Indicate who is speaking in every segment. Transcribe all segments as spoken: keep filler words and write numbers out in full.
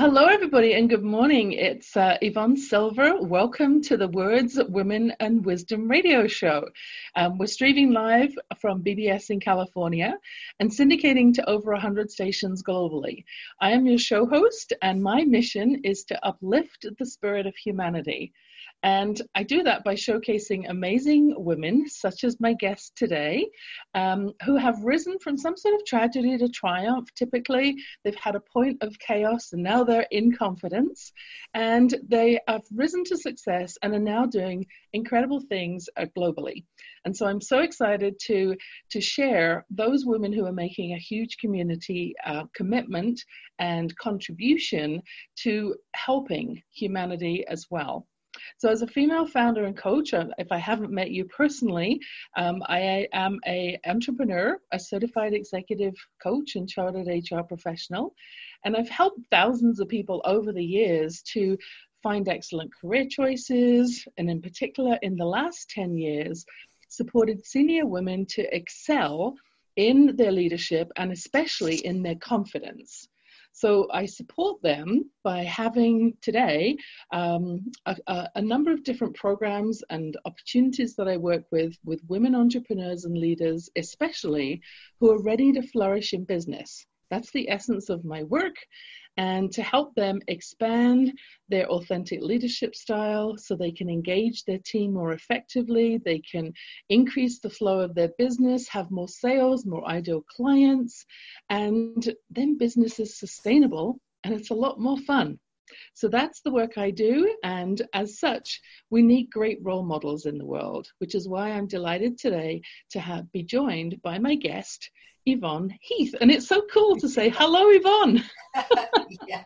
Speaker 1: Hello, everybody, and good morning. It's uh, Yvonne Silver. Welcome to the Words, Women, and Wisdom radio show. Um, we're streaming live from B B S in California and syndicating to over one hundred stations globally. I am your show host, and my mission is to uplift the spirit of humanity. And I do that by showcasing amazing women, such as my guest today, um, who have risen from some sort of tragedy to triumph. Typically, they've had a point of chaos and now they're in confidence. And they have risen to success and are now doing incredible things uh, globally. And so I'm so excited to, to share those women who are making a huge community uh, commitment and contribution to helping humanity as well. So as a female founder and coach, if I haven't met you personally, um, I am an entrepreneur, a certified executive coach and chartered H R professional. And I've helped thousands of people over the years to find excellent career choices. And in particular, in the last ten years, supported senior women to excel in their leadership and especially in their confidence. So I support them by having today um, a, a, a number of different programs and opportunities that I work with, with women entrepreneurs and leaders, especially who are ready to flourish in business. That's the essence of my work, and to help them expand their authentic leadership style so they can engage their team more effectively, they can increase the flow of their business, have more sales, more ideal clients, and then business is sustainable and it's a lot more fun. So that's the work I do, and as such, we need great role models in the world, which is why I'm delighted today to have be joined by my guest, Yvonne Heath. And it's so cool to say, hello, Yvonne.
Speaker 2: Yeah,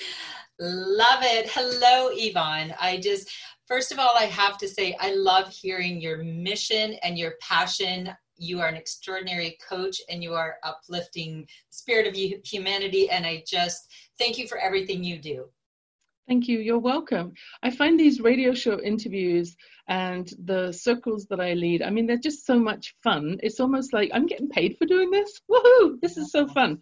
Speaker 2: love it. Hello, Yvonne. I just, first of all, I have to say, I love hearing your mission and your passion. You are an extraordinary coach and you are uplifting the spirit of humanity. And I just thank you for everything you do.
Speaker 1: Thank you. You're welcome. I find these radio show interviews and the circles that I lead, I mean, they're just so much fun. It's almost like I'm getting paid for doing this. Woohoo! This is so fun.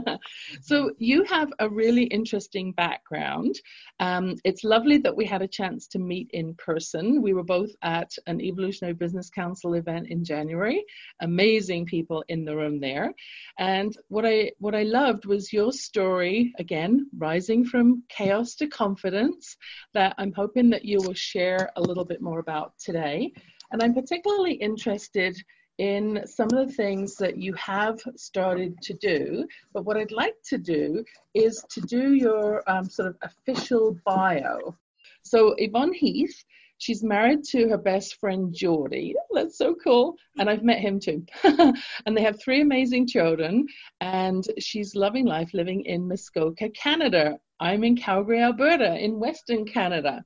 Speaker 1: So you have a really interesting background. Um, it's lovely that we had a chance to meet in person. We were both at an Evolutionary Business Council event in January. Amazing people in the room there. And what I what I loved was your story, again, rising from chaos to confidence, that I'm hoping that you will share a little bit more about today. And I'm particularly interested in some of the things that you have started to do. But what I'd like to do is to do your um, sort of official bio. So Yvonne Heath, she's married to her best friend, Geordie. That's so cool. And I've met him too. And they have three amazing children. And she's loving life living in Muskoka, Canada. I'm in Calgary, Alberta, in Western Canada.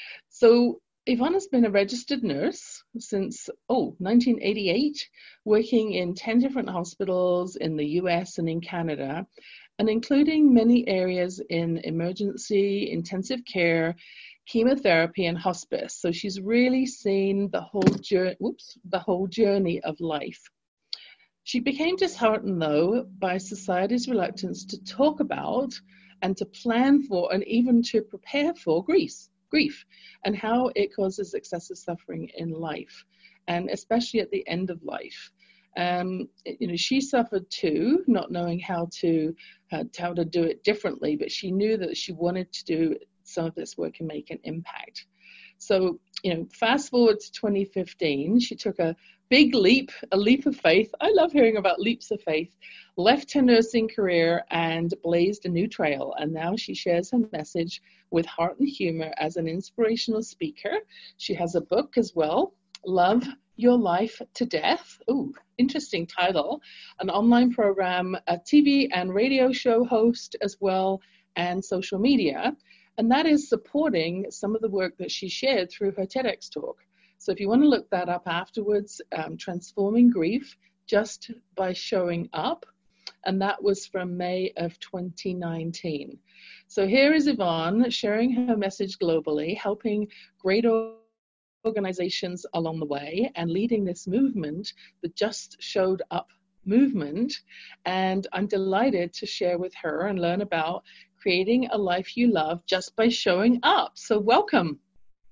Speaker 1: So Yvonne has been a registered nurse since, oh, nineteen eighty-eight, working in ten different hospitals in the U S and in Canada, and including many areas in emergency, intensive care, chemotherapy, and hospice. So she's really seen the whole journey, whoops, the whole journey of life. She became disheartened, though, by society's reluctance to talk about and to plan for and even to prepare for grief. grief and how it causes excessive suffering in life, and especially at the end of life. Um, you know, she suffered too, not knowing how to, uh, how to do it differently, but she knew that she wanted to do some of this work and make an impact. So, you know, fast forward to twenty fifteen, she took a big leap, a leap of faith. I love hearing about leaps of faith, left her nursing career and blazed a new trail. And now she shares her message with heart and humor as an inspirational speaker. She has a book as well, Love Your Life to Death. Ooh, interesting title. An online program, a T V and radio show host as well, and social media. And that is supporting some of the work that she shared through her TEDx talk. So if you want to look that up afterwards, um, Transforming Grief Just by Showing Up. And that was from May of twenty nineteen. So here is Yvonne sharing her message globally, helping great organizations along the way and leading this movement, the Just Showed Up movement. And I'm delighted to share with her and learn about creating a life you love just by showing up. So welcome.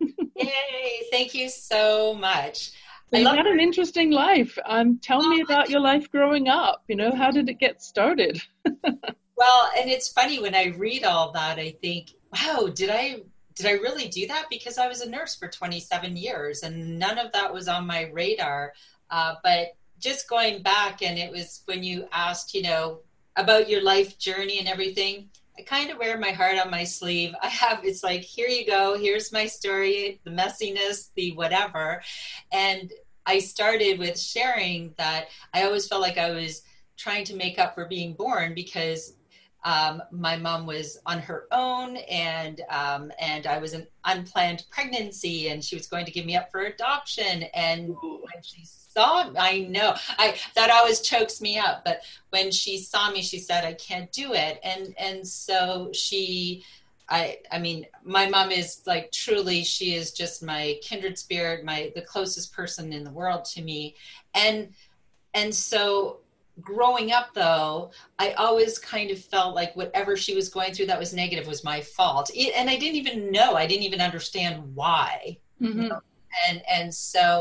Speaker 2: Yay, thank you so much.
Speaker 1: So you've had an interesting life. Um, tell me about your life growing up. You know, how did it get started?
Speaker 2: Well, and it's funny when I read all that, I think, wow, did I did I really do that? Because I was a nurse for twenty-seven years and none of that was on my radar. Uh, but just going back, and it was when you asked, you know, about your life journey and everything, I kind of wear my heart on my sleeve. I have, it's like, here you go, here's my story, the messiness, the whatever. And I started with sharing that I always felt like I was trying to make up for being born because Um, my mom was on her own, and um, and I was an unplanned pregnancy, and she was going to give me up for adoption. And
Speaker 1: Ooh.
Speaker 2: when she saw me, I know, I that always chokes me up. But when she saw me, she said, "I can't do it." And and so she, I I mean, my mom is like truly, she is just my kindred spirit, my the closest person in the world to me, and and so. Growing up, though, I always kind of felt like whatever she was going through that was negative was my fault. It, and I didn't even know. I didn't even understand why.
Speaker 1: Mm-hmm.
Speaker 2: You know? And and so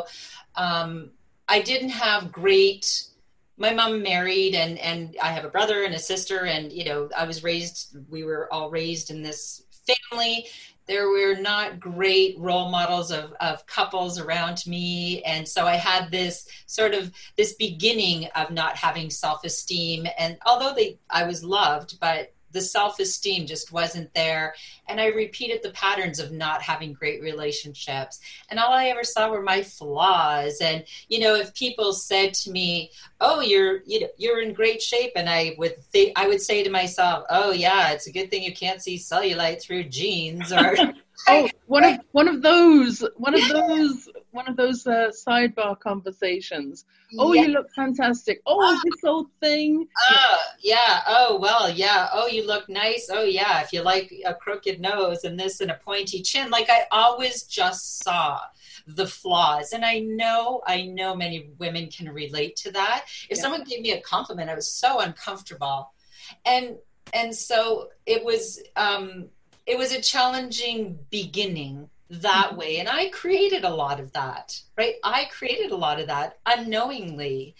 Speaker 2: um, I didn't have great. My mom married, and and I have a brother and a sister, and you know I was raised. We were all raised in this family. There were not great role models of, of couples around me. And so I had this sort of this beginning of not having self-esteem. And although they, I was loved, but the self-esteem just wasn't there. And I repeated the patterns of not having great relationships. And all I ever saw were my flaws. And, you know, if people said to me, oh, you're, you know, you're in great shape. And I would think, I would say to myself, oh yeah, it's a good thing you can't see cellulite through jeans or.
Speaker 1: Oh, one of one of those, one of those, one of those uh, sidebar conversations. Oh,
Speaker 2: Yeah.
Speaker 1: you look fantastic. Oh,
Speaker 2: Oh,
Speaker 1: this old thing.
Speaker 2: oh, yeah. Oh, well, yeah. Oh, you look nice. Oh, yeah. If you like a crooked nose and this and a pointy chin, like I always just saw the flaws. And I know, I know many women can relate to that. If
Speaker 1: Yeah.
Speaker 2: someone gave me a compliment, I was so uncomfortable. And, and so it was, um, it was a challenging beginning that
Speaker 1: Mm-hmm.
Speaker 2: way. And I created a lot of that, right? I created a lot of that unknowingly.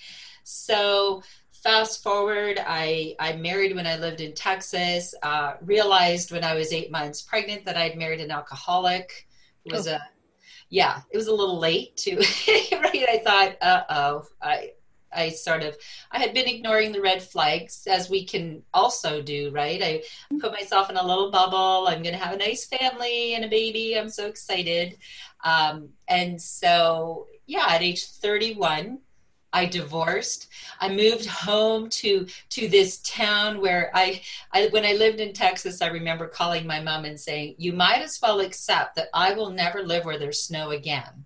Speaker 2: So fast forward, I, I married when I lived in Texas, uh, realized when I was eight months pregnant that I'd married an alcoholic. It was
Speaker 1: Oh.
Speaker 2: a, yeah, it was a little late to, right? I thought, uh-oh, I, I sort of, I had been ignoring the red flags, as we can also do, right? I put myself in a little bubble. I'm going to have a nice family and a baby. I'm so excited. Um, and so, yeah, at age thirty-one, I divorced. I moved home to to this town where I, I, when I lived in Texas, I remember calling my mom and saying, you might as well accept that I will never live where there's snow again.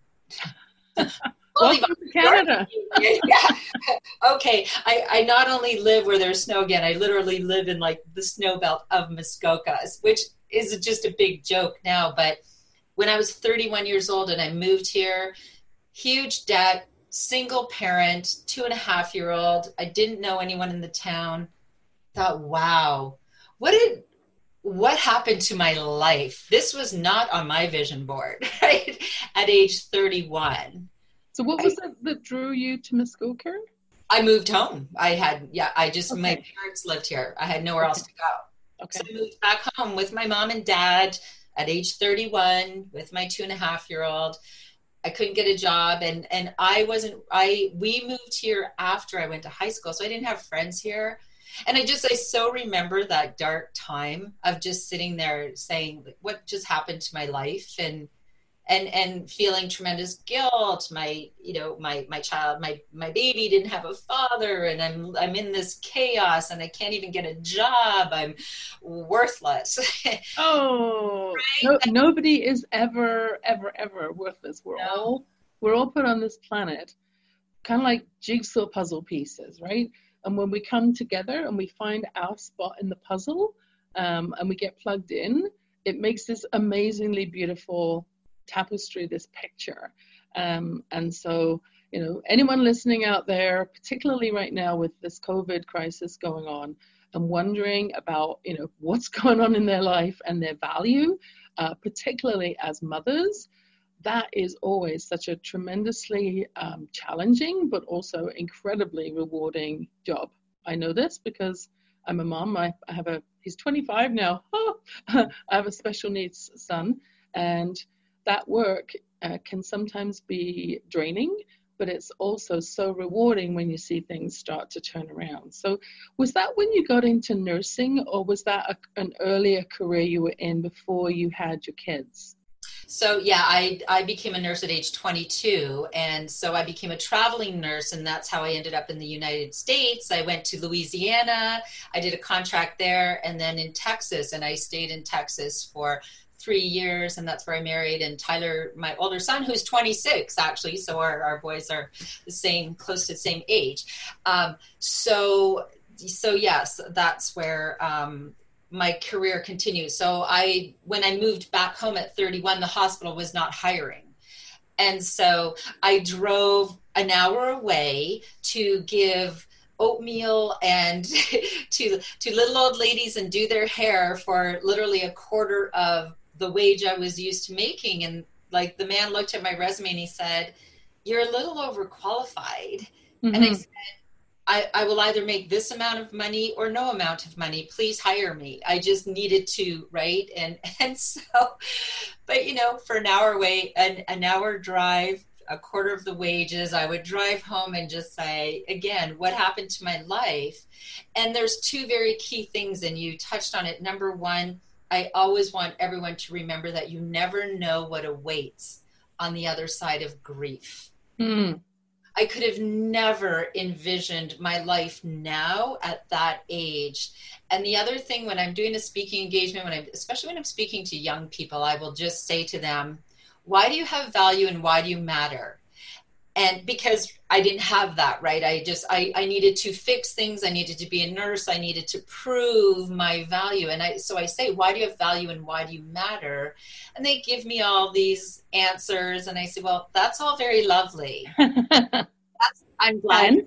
Speaker 1: Welcome to Canada.
Speaker 2: Yeah. Okay. I, I not only live where there's snow again, I literally live in like the snow belt of Muskoka, which is just a big joke now. But when I was thirty-one years old and I moved here, huge debt, single parent, two and a half year old. I didn't know anyone in the town. Thought, wow, what did, what happened to my life? This was not on my vision board, right? At age thirty-one.
Speaker 1: So what was it that drew you to Muskoka?
Speaker 2: I moved home. I had, yeah, I just,
Speaker 1: Okay.
Speaker 2: my parents lived here. I had nowhere
Speaker 1: Okay.
Speaker 2: else to go.
Speaker 1: Okay.
Speaker 2: So I moved back home with my mom and dad at age thirty-one with my two and a half year old. I couldn't get a job, and, and I wasn't, I, we moved here after I went to high school. So I didn't have friends here. And I just, I so remember that dark time of just sitting there saying, like, what just happened to my life? And, and, and feeling tremendous guilt. My, you know, my, my child, my, my baby didn't have a father, and I'm, I'm in this chaos and I can't even get a job. I'm worthless.
Speaker 1: Oh, no, nobody is ever, ever, ever worthless. We're
Speaker 2: No.
Speaker 1: all, we're all put on this planet, kind of like jigsaw puzzle pieces, right? And when we come together and we find our spot in the puzzle, um, and we get plugged in, it makes this amazingly beautiful tapestry, this picture. Um, and so, you know, anyone listening out there, particularly right now with this COVID crisis going on, and wondering about, you know, what's going on in their life and their value, uh, particularly as mothers, that is always such a tremendously um, challenging, but also incredibly rewarding job. I know this because I'm a mom. I, I have a, he's twenty-five now. Oh, I have a special needs son, and that work uh, can sometimes be draining, but it's also so rewarding when you see things start to turn around. So was that when you got into nursing, or was that a, an earlier career you were in before you had your kids?
Speaker 2: So yeah, I, I became a nurse at age twenty-two. And so I became a traveling nurse, and that's how I ended up in the United States. I went to Louisiana, I did a contract there, and then in Texas, and I stayed in Texas for three years, and that's where I married. And Tyler, my older son, who's twenty-six actually, so our, our boys are the same, close to the same age. Um, so, so yes, that's where, um, my career continues. So I, when I moved back home at thirty-one, the hospital was not hiring. And so I drove an hour away to give oatmeal and to, to little old ladies and do their hair for literally a quarter of the wage I was used to making. And like the man looked at my resume and he said, "You're a little overqualified." Mm-hmm. And I said, I, I will either make this amount of money or no amount of money. Please hire me. I just needed to, right? And and so, but you know, for an hour away, an, an hour drive, a quarter of the wages, I would drive home and just say, again, what happened to my life? And there's two very key things, and you touched on it. Number one, I always want everyone to remember that you never know what awaits on the other side of grief. Mm. I could have never envisioned my life now at that age. And the other thing, when I'm doing a speaking engagement, when I, especially when I'm speaking to young people, I will just say to them, why do you have value and why do you matter? And because I didn't have that, right? I just, I, I needed to fix things. I needed to be a nurse. I needed to prove my value. And I, so I say, why do you have value and why do you matter? And they give me all these answers. And I say, well, that's all very lovely. That's, I'm glad.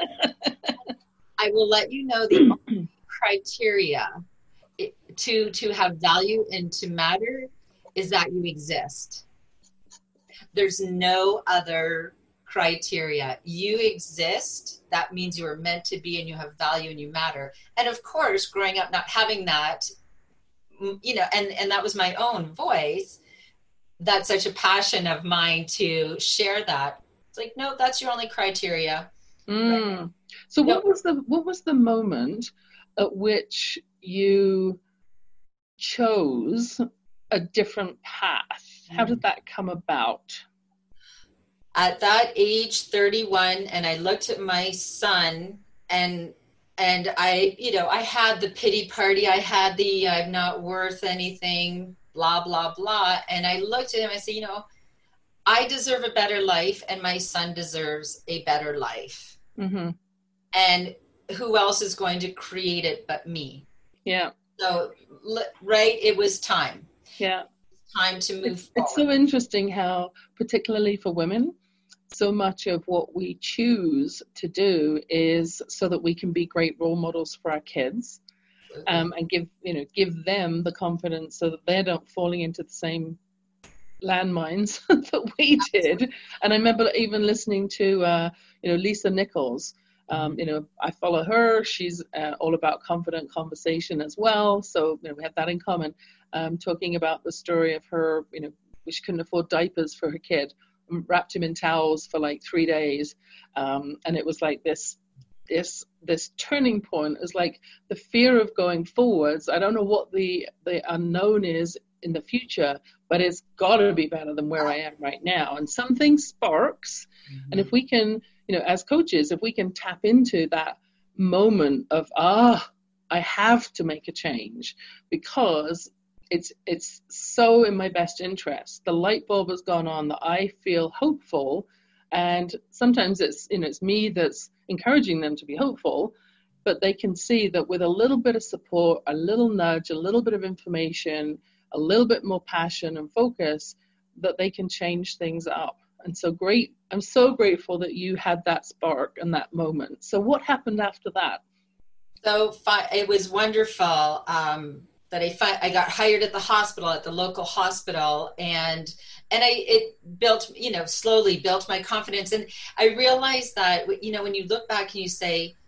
Speaker 2: I will let you know the only criteria to, to have value and to matter is that you exist. There's no other criteria. You exist. That means you are meant to be and you have value and you matter. And of course, growing up not having that, you know, and, and that was my own voice. That's such a passion of mine to share that. It's like, no, that's your only criteria.
Speaker 1: Mm. Right? So no. what was the what was the moment at which you chose a different path? How did that come about?
Speaker 2: At that age, thirty-one, and I looked at my son, and and I, you know, I had the pity party. I had the I'm not worth anything, blah, blah, blah. And I looked at him, I said, you know, I deserve a better life, and my son deserves a better life. Mm-hmm. And who else is going to create it but me?
Speaker 1: Yeah.
Speaker 2: So, right, it was time.
Speaker 1: Yeah.
Speaker 2: Time to move
Speaker 1: it's,
Speaker 2: forward.
Speaker 1: It's so interesting how, particularly for women, so much of what we choose to do is so that we can be great role models for our kids, um, and give, you know, give them the confidence so that they're not falling into the same landmines that we did. And I remember even listening to, uh, you know, Lisa Nichols. Um, you know, I follow her. She's uh, all about confident conversation as well. So, you know, we have that in common. Um, talking about the story of her, you know, she couldn't afford diapers for her kid, wrapped him in towels for like three days. Um, and it was like this, this, this turning point. It was like the fear of going forwards. I don't know what the, the unknown is in the future, but it's got to be better than where I am right now. And something sparks. Mm-hmm. And if we can, you know, as coaches, if we can tap into that moment of, ah, I have to make a change because it's it's so in my best interest. The light bulb has gone on that I feel hopeful, and sometimes it's, you know, it's me that's encouraging them to be hopeful, but they can see that with a little bit of support, a little nudge, a little bit of information, a little bit more passion and focus, that they can change things up. And so great, I'm so grateful that you had that spark and that moment. So what happened after that?
Speaker 2: So fi- it was wonderful um, that I fi- I got hired at the hospital, at the local hospital, and and I it built, you know, slowly built my confidence. And I realized that, you know, when you look back and you say,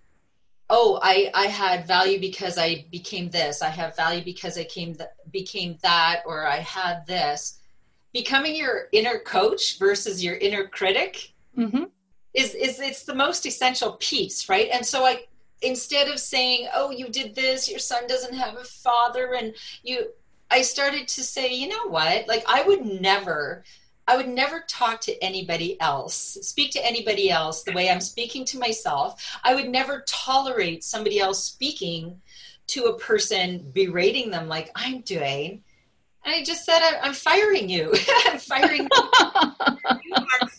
Speaker 2: oh, I, I had value because I became this, I have value because I came th- became that, or I had this. Becoming your inner coach versus your inner critic
Speaker 1: Mm-hmm.
Speaker 2: is is it's the most essential piece, right? And so I, instead of saying, oh, you did this, your son doesn't have a father, and you, I started to say, you know what, like I would never I would never talk to anybody else, speak to anybody else the way I'm speaking to myself. I would never tolerate somebody else speaking to a person, berating them like I'm doing. And I just said, I'm firing you. I'm firing you. You are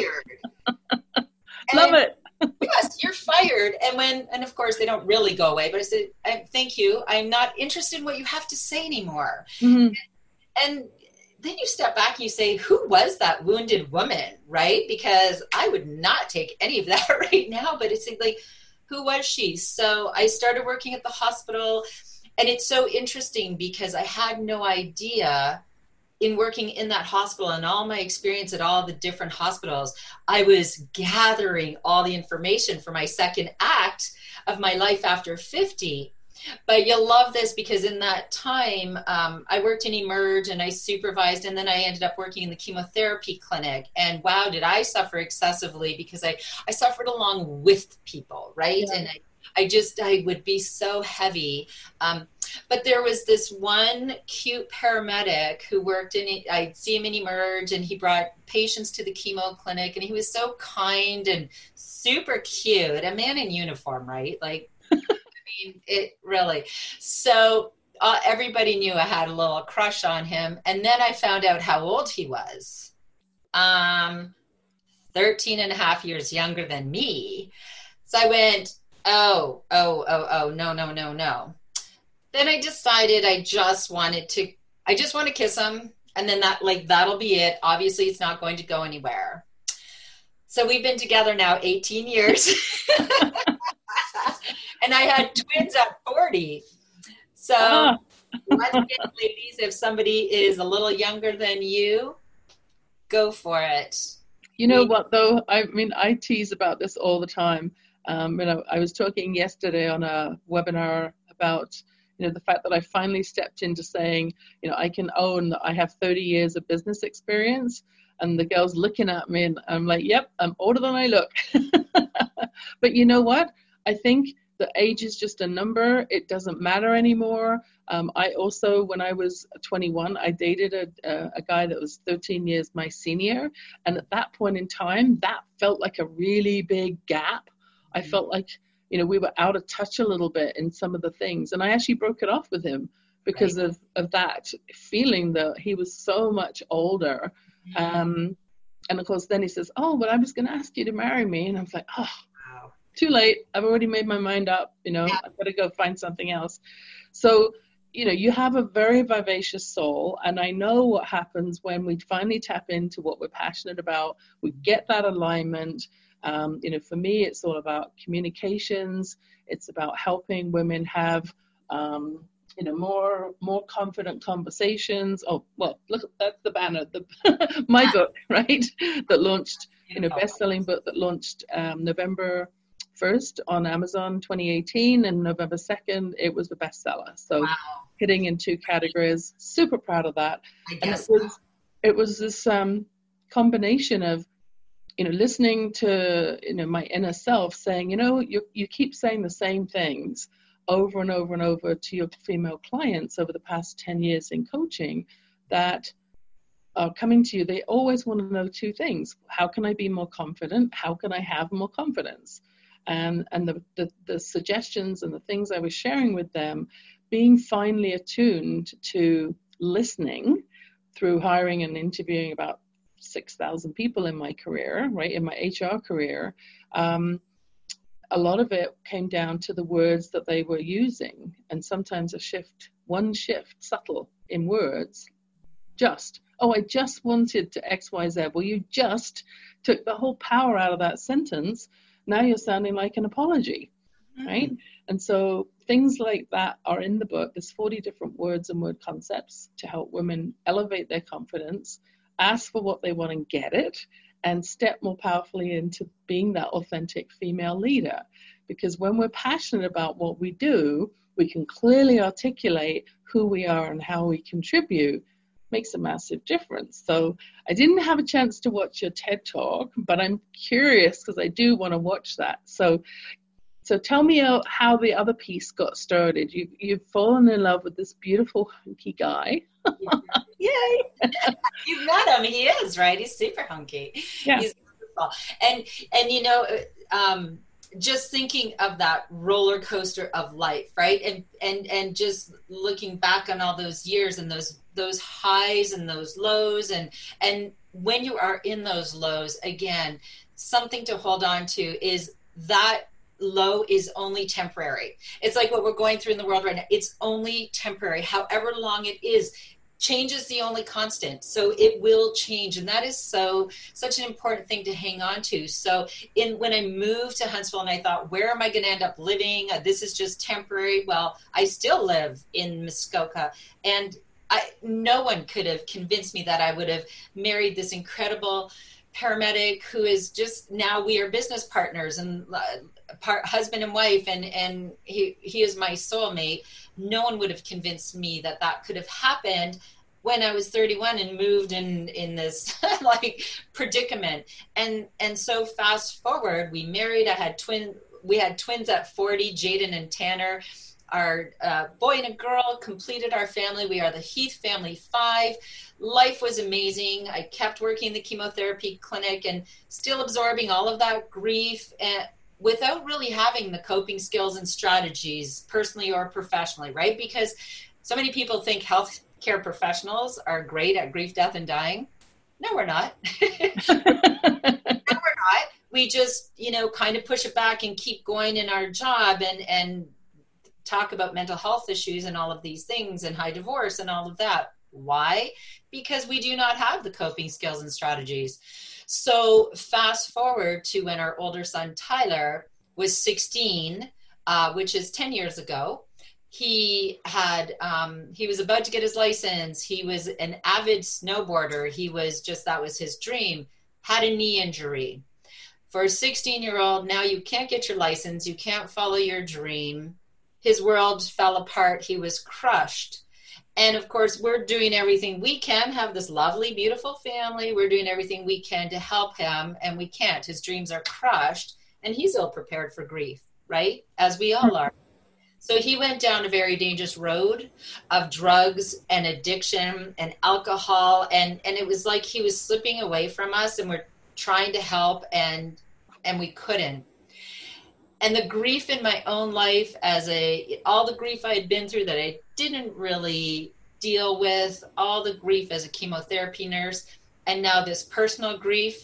Speaker 2: fired.
Speaker 1: Love
Speaker 2: And
Speaker 1: it.
Speaker 2: yes, you're fired. And when, and of course they don't really go away, but I said, I, thank you. I'm not interested in what you have to say anymore.
Speaker 1: Mm-hmm.
Speaker 2: And then you step back and you say, who was that wounded woman, right? Because I would not take any of that right now, but it's like, who was she? So I started working at the hospital, and it's so interesting because I had no idea, in working in that hospital and all my experience at all the different hospitals, I was gathering all the information for my second act of my life after fifty. But you'll love this because in that time, um, I worked in Emerge and I supervised, and then I ended up working in the chemotherapy clinic. And wow, did I suffer excessively, because I, I suffered along with people, right?
Speaker 1: Yeah.
Speaker 2: And I, I just, I would be so heavy. Um, but there was this one cute paramedic who worked in, I'd see him in Emerge, and he brought patients to the chemo clinic, and he was so kind and super cute, a man in uniform, right? Like, I mean, it really, so uh, everybody knew I had a little crush on him. And then I found out how old he was. Um, thirteen and a half years younger than me. So I went, oh, oh, oh, oh, no, no, no, no. Then I decided I just wanted to, I just want to kiss him. And then that, like, that'll be it. Obviously, it's not going to go anywhere. So we've been together now eighteen years. And I had twins at forty. So
Speaker 1: Ah.
Speaker 2: once again, ladies, if somebody is a little younger than you, go for it.
Speaker 1: You know what, though? I mean, I tease about this all the time. Um, you know, I was talking yesterday on a webinar about, you know, the fact that I finally stepped into saying, you know, I can own that I have thirty years of business experience. And the girl's looking at me, and I'm like, yep, I'm older than I look. But you know what? I think the age is just a number. It doesn't matter anymore. Um, I also, when I was twenty-one, I dated a, a, a guy that was thirteen years my senior. And at that point in time, that felt like a really big gap. I felt like, you know, we were out of touch a little bit in some of the things. And I actually broke it off with him because right. of, of that feeling that he was so much older. Um, and of course, then he says, oh, but I was going to ask you to marry me. And I was like, oh, wow. Too late. I've already made my mind up. You know, yeah. I've got to go find something else. So, you know, you have a very vivacious soul. And I know what happens when we finally tap into what we're passionate about. We get that alignment. Um, you know, for me, it's all about communications. It's about helping women have, um, you know, more more confident conversations. Oh, well, look, that's the banner, the, my book, right, that launched, you know, best-selling book that launched um, November first on Amazon twenty eighteen, and November second, it was the bestseller. So wow. Hitting in two categories, super proud of that.
Speaker 2: I
Speaker 1: and
Speaker 2: guess
Speaker 1: it was, so. it was this um, combination of, you know, listening to, you know, my inner self saying, you know, you you keep saying the same things over and over and over to your female clients over the past ten years in coaching that are coming to you. They always want to know two things. How can I be more confident? How can I have more confidence? And and the, the, the suggestions and the things I was sharing with them, being finely attuned to listening through hiring and interviewing about six thousand people in my career, right, in my H R career, um, a lot of it came down to the words that they were using. And sometimes a shift, one shift, subtle in words, just, oh, I just wanted to X, Y, Z. Well, you just took the whole power out of that sentence. Now you're sounding like an apology. mm-hmm. right? And so things like that are in the book. There's forty different words and word concepts to help women elevate their confidence, ask for what they want and get it, and step more powerfully into being that authentic female leader. Because when we're passionate about what we do, we can clearly articulate who we are and how we contribute. Makes a massive difference. So I didn't have a chance to watch your TED Talk, but I'm curious because I do want to watch that. So so tell me how the other piece got started. You, you've fallen in love with this beautiful hunky guy. Yay!
Speaker 2: You've met him. He is, right? He's super hunky.
Speaker 1: Yeah.
Speaker 2: He's beautiful. And, and you know, um, just thinking of that roller coaster of life, right? And, and, and just looking back on all those years and those, those highs and those lows. And, and when you are in those lows, again, something to hold on to is that low is only temporary. It's like what we're going through in the world right now. It's only temporary. However long it is, change is the only constant. So it will change. And that is so, such an important thing to hang on to. So in, when I moved to Huntsville and I thought, where am I going to end up living? Uh, this is just temporary. Well, I still live in Muskoka, and I, no one could have convinced me that I would have married this incredible paramedic who is just, now we are business partners and uh, part, husband and wife, and, and he, he is my soulmate. No one would have convinced me that that could have happened when I was thirty-one and moved in, in this like predicament. And, and so fast forward, we married, I had twin, we had twins at forty, Jaden and Tanner. Our uh, boy and a girl completed our family. We are the Heath family five. Life was amazing. I kept working in the chemotherapy clinic and still absorbing all of that grief, and without really having the coping skills and strategies, personally or professionally, right? Because so many people think healthcare professionals are great at grief, death, and dying. No, we're not. No, we're not. We just, you know, kind of push it back and keep going in our job and, and talk about mental health issues and all of these things and high divorce and all of that. Why? Because we do not have the coping skills and strategies. So fast forward to when our older son, Tyler, was sixteen, uh, which is ten years ago. He had, um, he was about to get his license. He was an avid snowboarder. He was just, that was his dream, had a knee injury. For a sixteen year old, now you can't get your license. You can't follow your dream. His world fell apart. He was crushed. And of course, we're doing everything we can, have this lovely, beautiful family. We're doing everything we can to help him, and we can't. His dreams are crushed, and he's ill prepared for grief, right? As we all are. So he went down a very dangerous road of drugs and addiction and alcohol, and, and it was like he was slipping away from us, and we're trying to help, and and we couldn't. And the grief in my own life, as a, all the grief I had been through that I didn't really deal with, all the grief as a chemotherapy nurse, and now this personal grief,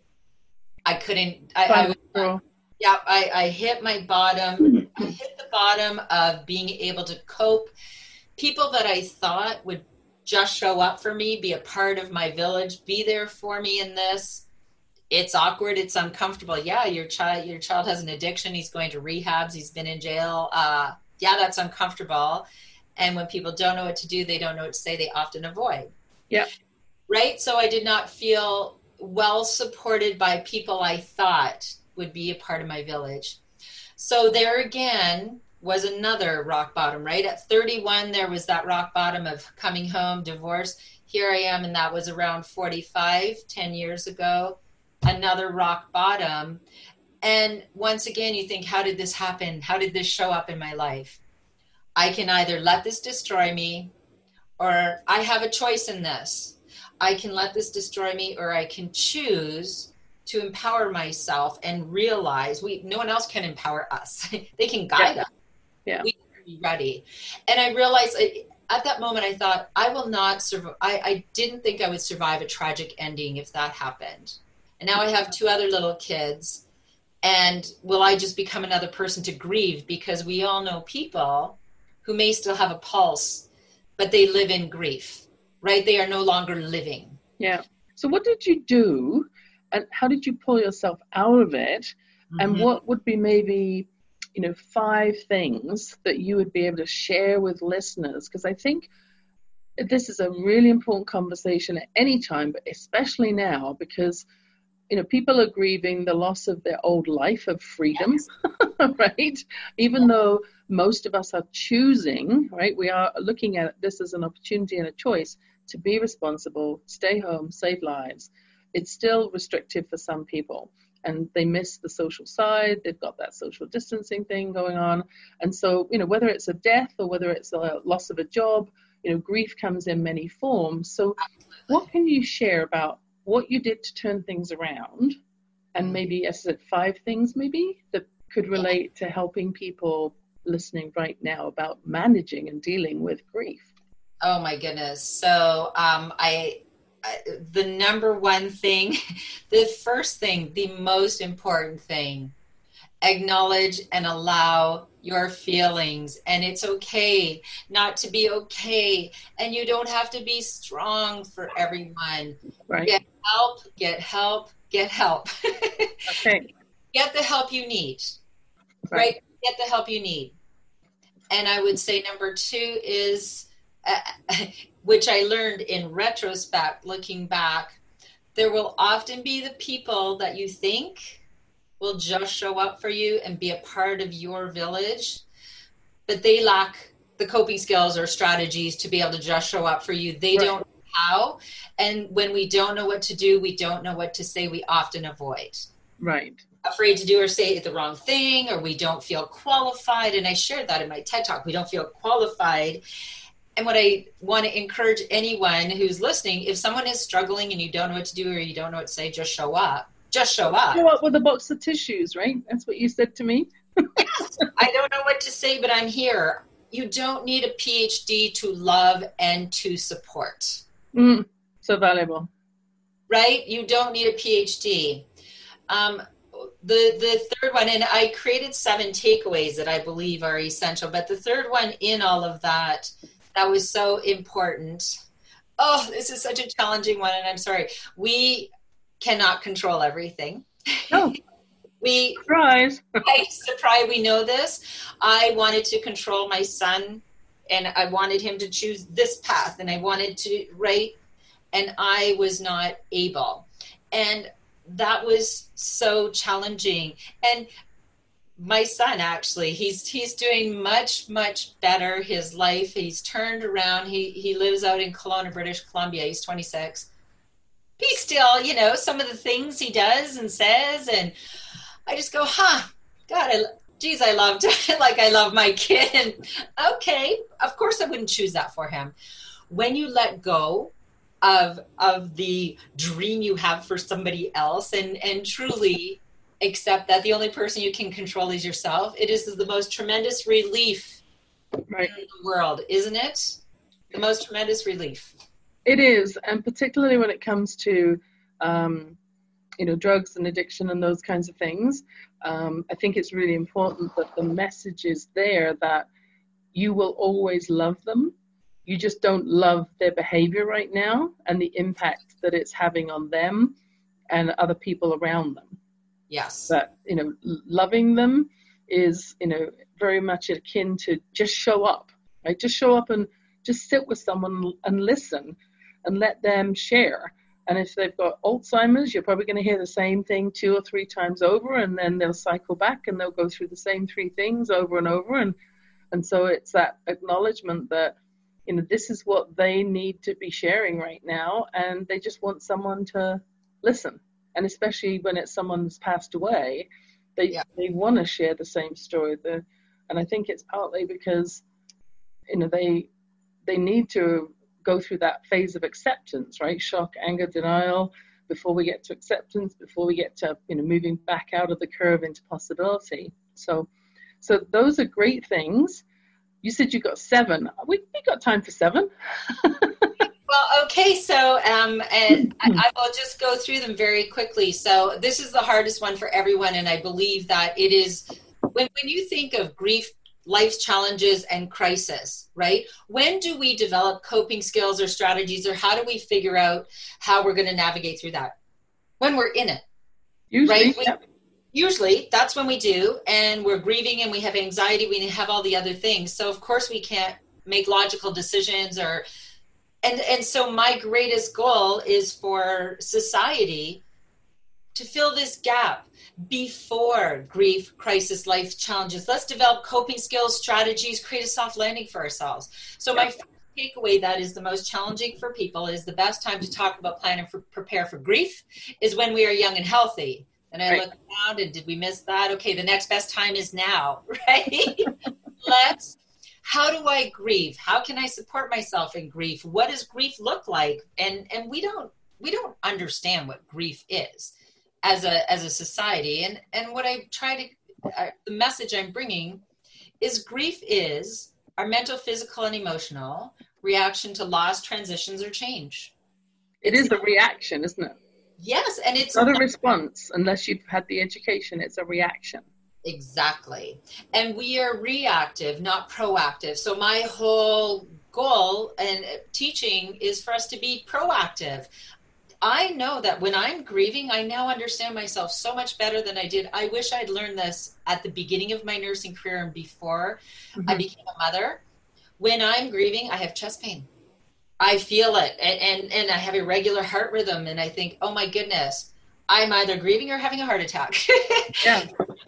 Speaker 2: I couldn't, I, I was, yeah, I, I hit my bottom. I hit the bottom of being able to cope. People that I thought would just show up for me, be a part of my village, be there for me in this. It's awkward. It's uncomfortable. Yeah, your child, your child has an addiction. He's going to rehabs. He's been in jail. Uh, yeah, that's uncomfortable. And when people don't know what to do, they don't know what to say, they often avoid.
Speaker 1: Yeah.
Speaker 2: Right? So I did not feel well supported by people I thought would be a part of my village. So there again was another rock bottom, right? At thirty-one, there was that rock bottom of coming home, divorce. Here I am, and that was around forty-five, ten years ago. Another rock bottom. And once again, you think, how did this happen? How did this show up in my life? I can either let this destroy me, or I have a choice in this. I can let this destroy me, or I can choose to empower myself and realize we, no one else can empower us. They can guide
Speaker 1: yeah.
Speaker 2: us.
Speaker 1: Yeah.
Speaker 2: We can be ready. And I realized I, at that moment, I thought, I will not survive. I, I didn't think I would survive a tragic ending if that happened. And now I have two other little kids. And will I just become another person to grieve? Because we all know people who may still have a pulse, but they live in grief, right? They are no longer living.
Speaker 1: Yeah. So what did you do, and how did you pull yourself out of it? Mm-hmm. And what would be maybe you know, five things that you would be able to share with listeners, because I think this is a really important conversation at any time, but especially now, because, you know, people are grieving the loss of their old life of freedom, right? Even though most of us are choosing, right? We are looking at this as an opportunity and a choice to be responsible, stay home, save lives. It's still restrictive for some people, and they miss the social side. They've got that social distancing thing going on. And so, you know, whether it's a death or whether it's a loss of a job, you know, grief comes in many forms. So what can you share about what you did to turn things around? And maybe, as I said, five things maybe that could relate to helping people listening right now about managing and dealing with grief.
Speaker 2: Oh my goodness. So um, I, I, the number one thing, the first thing, the most important thing, acknowledge and allow your feelings. And it's okay not to be okay. And you don't have to be strong for everyone.
Speaker 1: Right.
Speaker 2: Get help, get help, get help.
Speaker 1: Okay.
Speaker 2: Get the help you need, right. right? Get the help you need. And I would say number two is, uh, which I learned in retrospect, looking back, there will often be the people that you think will just show up for you and be a part of your village, but they lack the coping skills or strategies to be able to just show up for you. They right. don't know how. And when we don't know what to do, we don't know what to say, we often avoid.
Speaker 1: Right.
Speaker 2: Afraid to do or say the wrong thing, or we don't feel qualified. And I shared that in my TED Talk. We don't feel qualified. And what I want to encourage anyone who's listening, if someone is struggling and you don't know what to do or you don't know what to say, just show up. Just show up.
Speaker 1: Show up with a box of tissues, right? That's what you said to me.
Speaker 2: Yes. I don't know what to say, but I'm here. You don't need a P H D to love and to support.
Speaker 1: Mm, so valuable.
Speaker 2: Right? You don't need a P H D. Um, the, the third one, and I created seven takeaways that I believe are essential, but the third one in all of that, that was so important. Oh, this is such a challenging one, and I'm sorry. We cannot control everything.
Speaker 1: No.
Speaker 2: we
Speaker 1: surprise.
Speaker 2: I, surprise. We know this. I wanted to control my son, and I wanted him to choose this path, and I wanted to right, and I was not able, and that was so challenging. And my son, actually, he's he's doing much much better. His life, he's turned around. He he lives out in Kelowna, British Columbia. He's twenty-six. He still, you know, some of the things he does and says, and I just go, huh, God, I, geez, I loved it. Like I love my kid. And okay, of course I wouldn't choose that for him. When you let go of of the dream you have for somebody else and, and truly accept that the only person you can control is yourself, it is the most tremendous relief right. in the world, isn't it? The most tremendous relief.
Speaker 1: It is, and particularly when it comes to, um, you know, drugs and addiction and those kinds of things, um, I think it's really important that the message is there that you will always love them. You just don't love their behavior right now and the impact that it's having on them and other people around them.
Speaker 2: Yes.
Speaker 1: But, you know, loving them is, you know, very much akin to just show up, right? Just show up and just sit with someone and listen and let them share. And if they've got Alzheimer's, you're probably going to hear the same thing two or three times over, and then they'll cycle back and they'll go through the same three things over and over. And, and so it's that acknowledgement that, you know, this is what they need to be sharing right now, and they just want someone to listen. And especially when it's someone that's passed away, they yeah. they want to share the same story. The, and I think it's partly because, you know, they they need to go through that phase of acceptance, right? Shock, anger, denial, before we get to acceptance, before we get to, you know, moving back out of the curve into possibility. So, so those are great things. You said you got seven. We we got time for seven.
Speaker 2: Well, okay, so um, and I, I will just go through them very quickly. So this is the hardest one for everyone, and I believe that it is, when, when you think of grief, life's challenges, and crisis, right? When do we develop coping skills or strategies, or how do we figure out how we're going to navigate through that? When we're in it,
Speaker 1: Usually,
Speaker 2: right?
Speaker 1: Yeah.
Speaker 2: Usually that's when we do, and we're grieving and we have anxiety, we have all the other things. So of course we can't make logical decisions or, and, and so my greatest goal is for society to fill this gap before grief, crisis, life challenges. Let's develop coping skills, strategies, create a soft landing for ourselves. So my takeaway that is the most challenging for people is the best time to talk about plan and for, prepare for grief is when we are young and healthy. And I right. look around and did we miss that? Okay, the next best time is now, right? Let's, how do I grieve? How can I support myself in grief? What does grief look like? And and we don't we don't understand what grief is as a as a society. And and what I try to, uh, the message I'm bringing is grief is our mental, physical, and emotional reaction to loss, transitions, or change.
Speaker 1: It is a reaction, isn't it?
Speaker 2: Yes, and it's
Speaker 1: not a response unless you've had the education. It's a reaction.
Speaker 2: Exactly. And we are reactive, not proactive. So my whole goal and teaching is for us to be proactive. I know that when I'm grieving, I now understand myself so much better than I did. I wish I'd learned this at the beginning of my nursing career and before mm-hmm. I became a mother. When I'm grieving, I have chest pain. I feel it, and, and, and I have irregular heart rhythm, and I think, oh my goodness, I'm either grieving or having a heart attack.
Speaker 1: Yeah.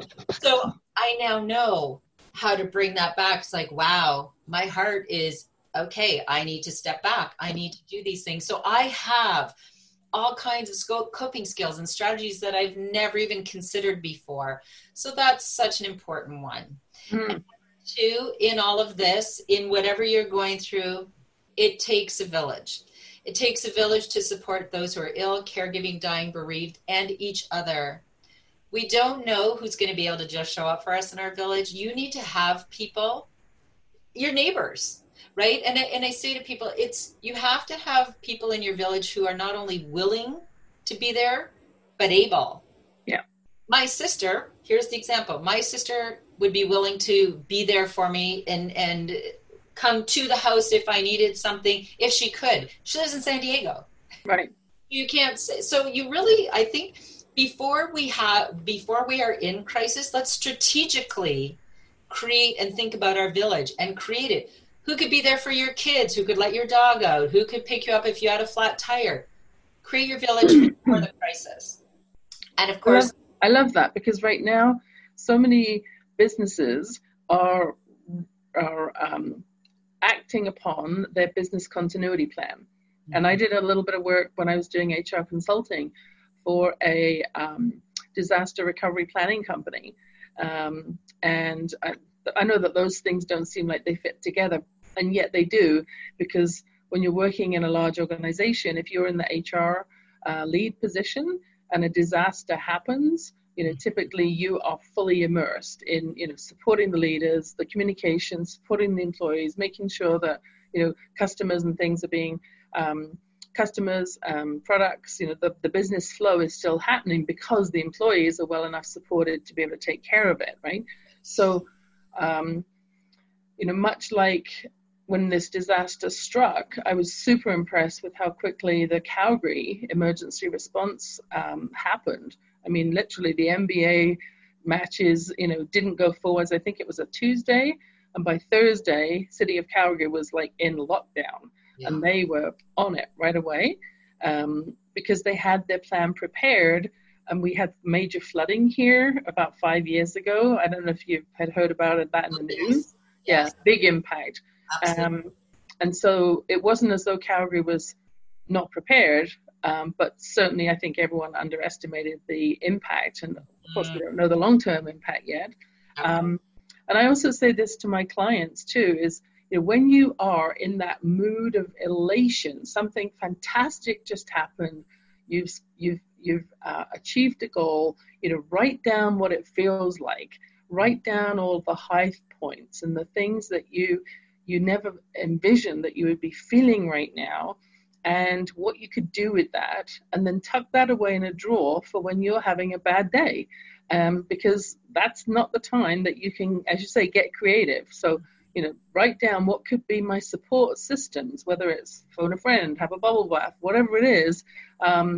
Speaker 2: So I now know how to bring that back. It's like, wow, my heart is, okay, I need to step back. I need to do these things. So I have all kinds of coping skills and strategies that I've never even considered before. So that's such an important one. Mm. And two, in all of this, in whatever you're going through, it takes a village. It takes a village to support those who are ill, caregiving, dying, bereaved, and each other. We don't know who's going to be able to just show up for us in our village. You need to have people, your neighbors, right? And I, and I say to people, it's you have to have people in your village who are not only willing to be there, but able.
Speaker 1: Yeah.
Speaker 2: My sister, here's the example. My sister would be willing to be there for me and and come to the house if I needed something, if she could. She lives in San Diego.
Speaker 1: Right.
Speaker 2: You can't say, so you really, I think before we have, before we are in crisis, let's strategically create and think about our village and create it. Who could be there for your kids? Who could let your dog out? Who could pick you up if you had a flat tire? Create your village before the crisis. And of course.
Speaker 1: I love, I love that because right now, so many businesses are, are, um, acting upon their business continuity plan. Mm-hmm. And I did a little bit of work when I was doing H R consulting for a um, disaster recovery planning company. Um, and I, I know that those things don't seem like they fit together, and yet they do, because when you're working in a large organization, if you're in the H R uh, lead position and a disaster happens, you know, typically you are fully immersed in, you know, supporting the leaders, the communication, supporting the employees, making sure that, you know, customers and things are being, um, customers, um, products, you know, the, the business flow is still happening because the employees are well enough supported to be able to take care of it, right? So, um, you know, much like when this disaster struck, I was super impressed with how quickly the Calgary emergency response um, happened. I mean, literally the N B A matches, you know, didn't go forwards. I think it was a Tuesday. And by Thursday, City of Calgary was like in lockdown. Yeah. And they were on it right away um, because they had their plan prepared. And we had major flooding here about five years ago. I don't know if you had heard about it, that in the news. Yes. Yeah, big impact. Um, and so it wasn't as though Calgary was not prepared. Um, but certainly, I think everyone underestimated the impact, and of course, we don't know the long-term impact yet. Um, and I also say this to my clients too: is you know, when you are in that mood of elation, something fantastic just happened, you've you've you've uh, achieved a goal. You know, write down what it feels like. Write down all the high points and the things that you you never envisioned that you would be feeling right now, and what you could do with that, and then tuck that away in a drawer for when you're having a bad day, um, because that's not the time that you can, as you say, get creative. So, you know, write down what could be my support systems, whether it's phone a friend, have a bubble bath, whatever it is, um,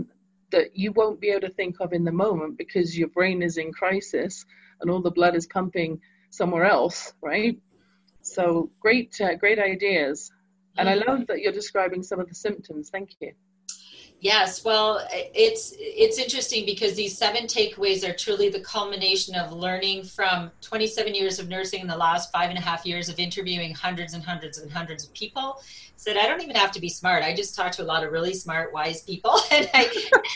Speaker 1: that you won't be able to think of in the moment because your brain is in crisis and all the blood is pumping somewhere else, right? So great, uh, great ideas. And I love that you're describing some of the symptoms. Thank you.
Speaker 2: Yes, well, it's it's interesting because these seven takeaways are truly the culmination of learning from twenty-seven years of nursing and the last five and a half years of interviewing hundreds and hundreds and hundreds of people. Said I don't even have to be smart. I just talk to a lot of really smart, wise people, and I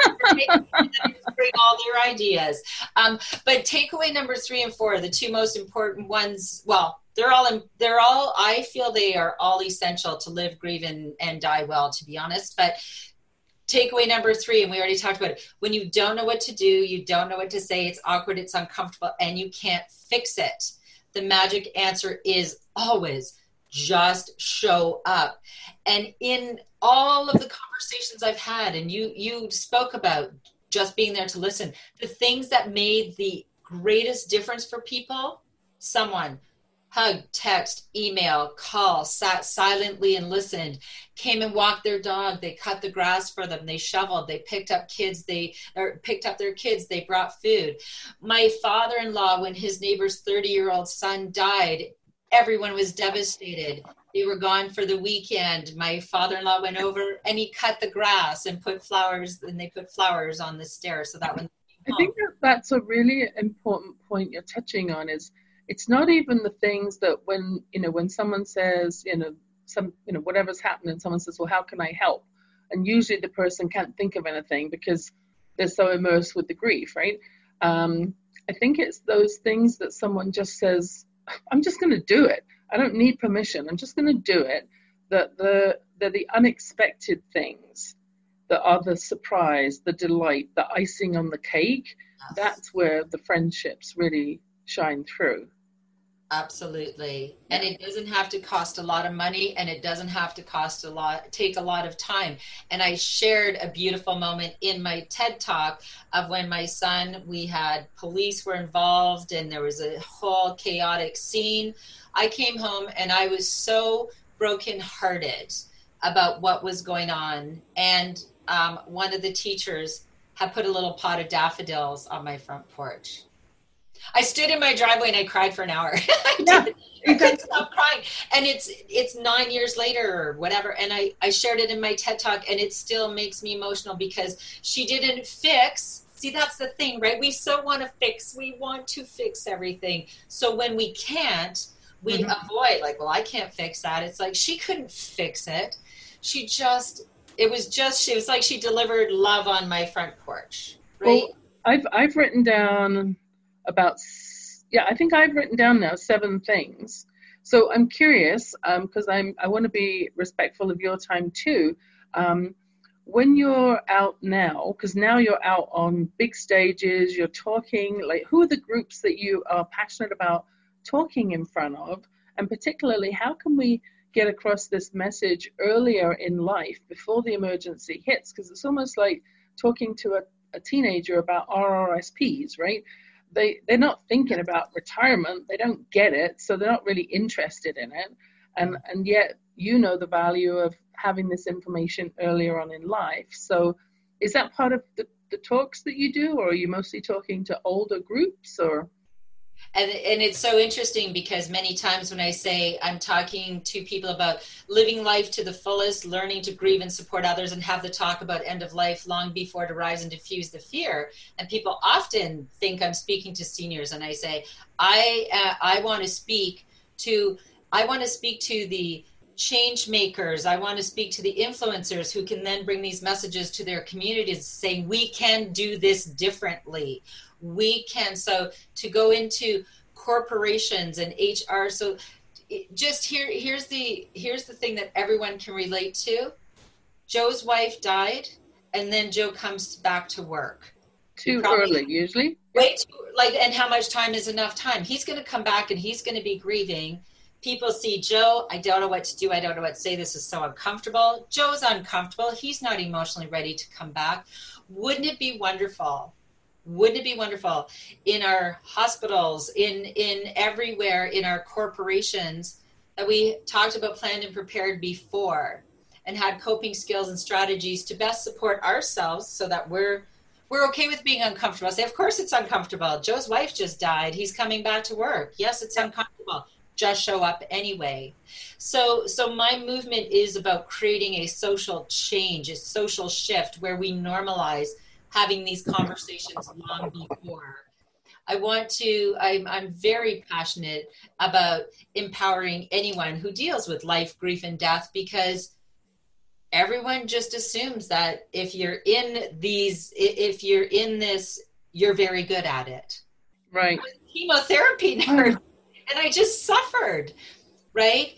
Speaker 2: bring all their ideas. Um, but takeaway number three and four, the two most important ones. Well, they're all they're all. I feel they are all essential to live, grieve, and, and die well. To be honest, but. Takeaway number three, and we already talked about it. When you don't know what to do, you don't know what to say, it's awkward, it's uncomfortable, and you can't fix it. The magic answer is always just show up. And in all of the conversations I've had, and you you spoke about just being there to listen, the things that made the greatest difference for people, someone hugged, text, email, call, sat silently and listened, came and walked their dog, they cut the grass for them, they shoveled, they picked up kids, they or picked up their kids, they brought food. My father-in-law, when his neighbor's thirty-year-old son died, everyone was devastated. They were gone for the weekend. My father-in-law went over and he cut the grass and put flowers, and they put flowers on the stairs so that when
Speaker 1: I think that that's a really important point you're touching on, is it's not even the things that when, you know, when someone says, you know, some, you know, whatever's happened and someone says, well, how can I help? And usually the person can't think of anything because they're so immersed with the grief, right? Um, I think it's those things that someone just says, I'm just going to do it. I don't need permission. I'm just going to do it. That the, they're the unexpected things that are the surprise, the delight, the icing on the cake. That's where the friendships really shine through.
Speaker 2: Absolutely. And it doesn't have to cost a lot of money, and it doesn't have to cost a lot, take a lot of time. And I shared a beautiful moment in my TED Talk of when my son, we had police were involved and there was a whole chaotic scene. I came home and I was so brokenhearted about what was going on. And um, one of the teachers had put a little pot of daffodils on my front porch. I stood in my driveway and I cried for an hour. I,
Speaker 1: yeah,
Speaker 2: I couldn't stop crying. And it's it's nine years later or whatever. And I, I shared it in my TED Talk, and it still makes me emotional because she didn't fix. See, that's the thing, right? We so want to fix. We want to fix everything. So when we can't, we mm-hmm. avoid, like, well, I can't fix that. It's like she couldn't fix it. She just, it was just, she was like she delivered love on my front porch, right?
Speaker 1: Well, I've I've written down about, yeah, I think I've written down now seven things. So I'm curious, because um, I'm I want to be respectful of your time too. Um, when you're out now, because now you're out on big stages, you're talking, like, who are the groups that you are passionate about talking in front of? And particularly, how can we get across this message earlier in life before the emergency hits? Because it's almost like talking to a, a teenager about R R S Ps, right? They, they're not thinking about retirement. They don't get it. So they're not really interested in it. And, and yet, you know the value of having this information earlier on in life. So is that part of the, the talks that you do, or are you mostly talking to older groups, or?
Speaker 2: And, and it's so interesting because many times when I say I'm talking to people about living life to the fullest, learning to grieve and support others, and have the talk about end of life long before it arrives and diffuse the fear, and people often think I'm speaking to seniors, and I say I uh, I want to speak to I want to speak to the change makers. I want to speak to the influencers who can then bring these messages to their communities saying we can do this differently. We can. So to go into corporations and H R. So it, just here, here's the, here's the thing that everyone can relate to. Joe's wife died, and then Joe comes back to work.
Speaker 1: Too early, usually.
Speaker 2: Way too, like, and how much time is enough time? He's going to come back and he's going to be grieving. People see Joe, I don't know what to do. I don't know what to say. This is so uncomfortable. Joe's uncomfortable. He's not emotionally ready to come back. Wouldn't it be wonderful? Wouldn't it be wonderful in our hospitals, in, in everywhere, in our corporations, that we talked about planned and prepared before? and had coping skills and strategies to best support ourselves so that we're we're okay with being uncomfortable. I say, of course it's uncomfortable. Joe's wife just died. He's coming back to work. Yes, it's uncomfortable. Just show up anyway. So so my movement is about creating a social change, a social shift where we normalize having these conversations long before. I want to, I'm, I'm very passionate about empowering anyone who deals with life, grief, and death, because everyone just assumes that if you're in these, if you're in this, you're very good at it.
Speaker 1: Right.
Speaker 2: I was a chemotherapy nurse, and I just suffered, right?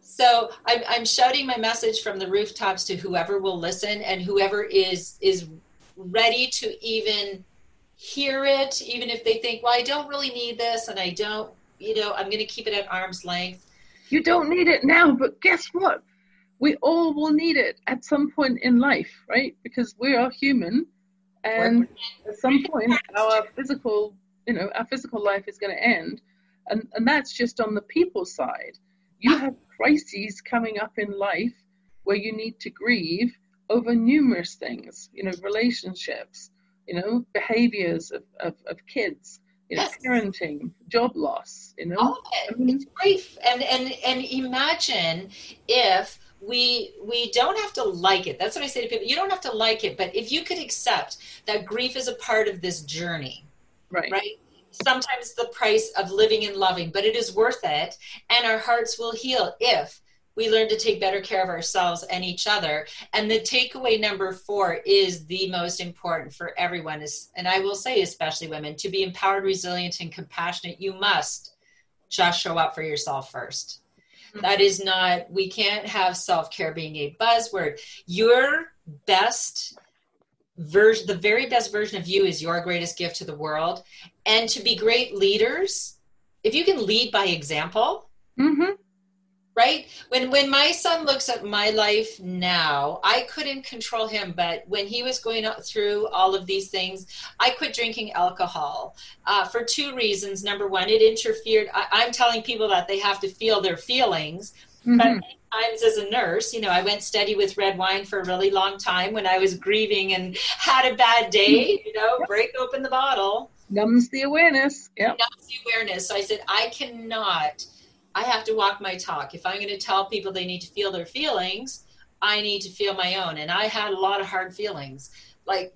Speaker 2: So I'm, I'm shouting my message from the rooftops to whoever will listen, and whoever is is ready to even hear it, even if they think, well, I don't really need this, and I don't, you know, I'm going to keep it at arm's length.
Speaker 1: You don't need it now, but guess what? We all will need it at some point in life, right? Because we are human, and at some point our physical, you know, our physical life is going to end, and and that's just on the people side. You have crises coming up in life where you need to grieve over numerous things, you know, relationships, you know, behaviors of, of, of kids, you know, yes. parenting, job loss, you know.
Speaker 2: All of it. I mean, it's grief. And, and, and imagine if we, we don't have to like it. That's what I say to people. You don't have to like it, but if you could accept that grief is a part of this journey,
Speaker 1: right?
Speaker 2: Right. Sometimes the price of living and loving, but it is worth it. And our hearts will heal if we learn to take better care of ourselves and each other. And the takeaway number four is the most important for everyone, is, and I will say especially women, to be empowered, resilient, and compassionate, you must just show up for yourself first. Mm-hmm. That is not, we can't have self-care being a buzzword. Your best version, the very best version of you is your greatest gift to the world. And to be great leaders, if you can lead by example,
Speaker 1: mm-hmm.
Speaker 2: right? When when my son looks at my life now, I couldn't control him, but when he was going through all of these things, I quit drinking alcohol uh, for two reasons. Number one, it interfered. I, I'm telling people that they have to feel their feelings, mm-hmm. but many times as a nurse, you know, I went steady with red wine for a really long time when I was grieving and had a bad day, you know, break open the bottle.
Speaker 1: Numbs the awareness. Yep.
Speaker 2: Numbs the awareness. So I said, I cannot, I have to walk my talk. If I'm going to tell people they need to feel their feelings, I need to feel my own. And I had a lot of hard feelings, like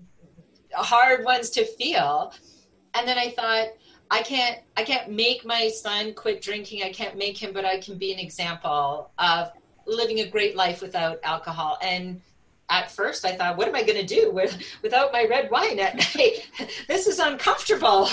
Speaker 2: hard ones to feel. And then I thought, I can't, I can't make my son quit drinking. I can't make him, but I can be an example of living a great life without alcohol. And at first I thought, what am I going to do with, without my red wine at night? This is uncomfortable.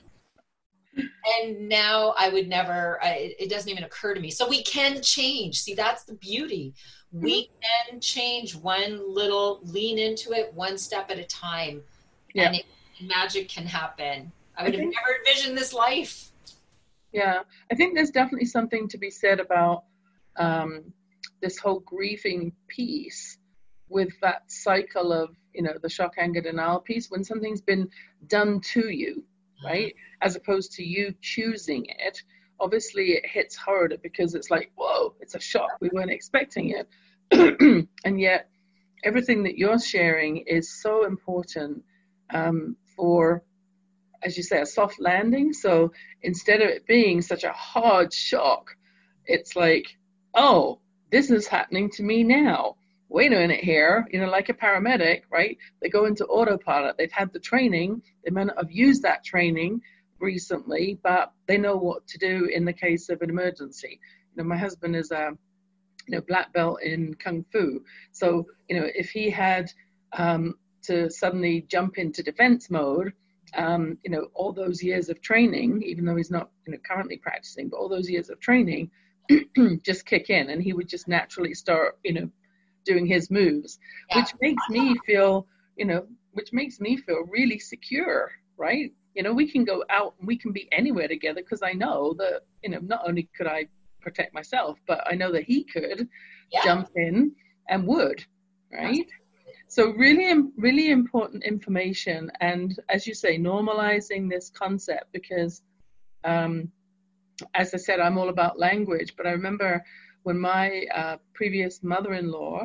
Speaker 2: And now I would never, I, it doesn't even occur to me. So we can change. See, that's the beauty. We can change one little, lean into it one step at a time. Yeah. And it, magic can happen. I would I think, have never envisioned this life.
Speaker 1: Yeah, I think there's definitely something to be said about um, this whole grieving piece with that cycle of, you know, the shock, anger, denial piece, when something's been done to you, right? As opposed to you choosing it. Obviously it hits harder because it's like, whoa, it's a shock. We weren't expecting it. And yet everything that you're sharing is so important um, for, as you say, a soft landing. So instead of it being such a hard shock, it's like, oh, this is happening to me now. Wait a minute here, you know, like a paramedic, right? They go into autopilot. They've had the training. They may not have used that training recently, but they know what to do in the case of an emergency. You know, my husband is a, you know, black belt in Kung Fu. So, you know, if he had um, to suddenly jump into defense mode, um, you know, all those years of training, even though he's not, you know, currently practicing, but all those years of training just kick in, and he would just naturally start, you know, doing his moves, yeah. which makes me feel, you know, which makes me feel really secure, right? You know, we can go out and we can be anywhere together because I know that, you know, not only could I protect myself, but I know that he could yeah. jump in and would, right? So really, really important information. And as you say, normalizing this concept, because um, as I said, I'm all about language, but I remember when my uh, previous mother-in-law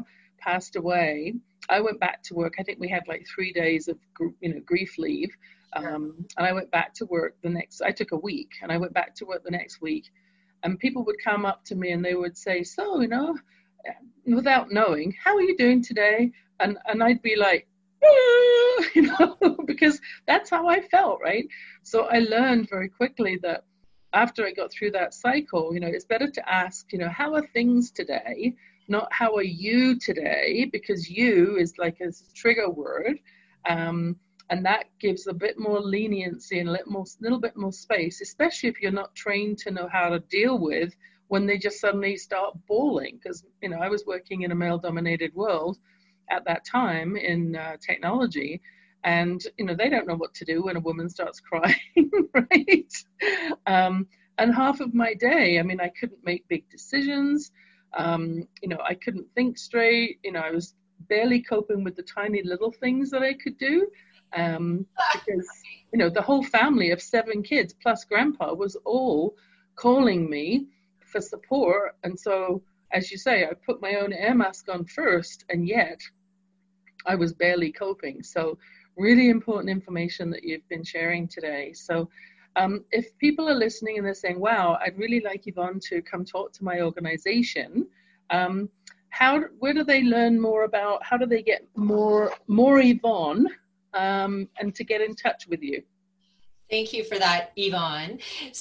Speaker 1: passed away, I went back to work. I think we had like three days of, you know, grief leave. Um, and I went back to work the next, I took a week and I went back to work the next week, and people would come up to me and they would say, so, you know, without knowing, how are you doing today? And, and I'd be like, ah, you know, because that's how I felt, right? So I learned very quickly that after I got through that cycle, you know, it's better to ask, you know, how are things today? Not how are you today, because you is like a trigger word. Um, and that gives a bit more leniency and a little, more, little bit more space, especially if you're not trained to know how to deal with when they just suddenly start bawling. Because, you know, I was working in a male-dominated world at that time in uh, technology, and, you know, they don't know what to do when a woman starts crying, right? Um, and half of my day, I mean, I couldn't make big decisions. Um, you know, I couldn't think straight. You know, I was barely coping with the tiny little things that I could do. Um, because, you know, the whole family of seven kids plus grandpa was all calling me for support. And so, as you say, I put my own air mask on first, and yet I was barely coping. So really important information that you've been sharing today. So um, if people are listening and they're saying, wow, I'd really like Yvonne to come talk to my organization, um, how, where do they learn more about, how do they get more, more Yvonne um, and to get in touch with you?
Speaker 2: Thank you for that, Yvonne.